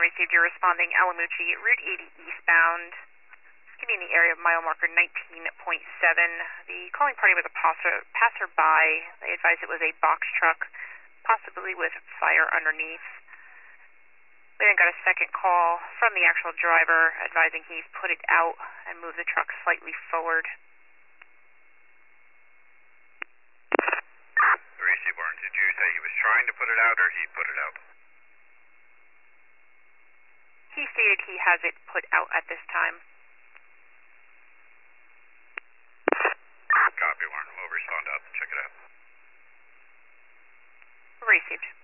received. You're responding Alamucci, Route 80 eastbound. Give me in the area of mile marker 19.7. The calling party was a passerby. They advised it was a box truck, possibly with fire underneath. We then got a second call from the actual driver advising he's put it out and moved the truck slightly forward. Seaborn, did you say he was trying to put it out or he put it out? He stated he has it put out at this time. Copy, Warren. We'll respond out and check it out. Received.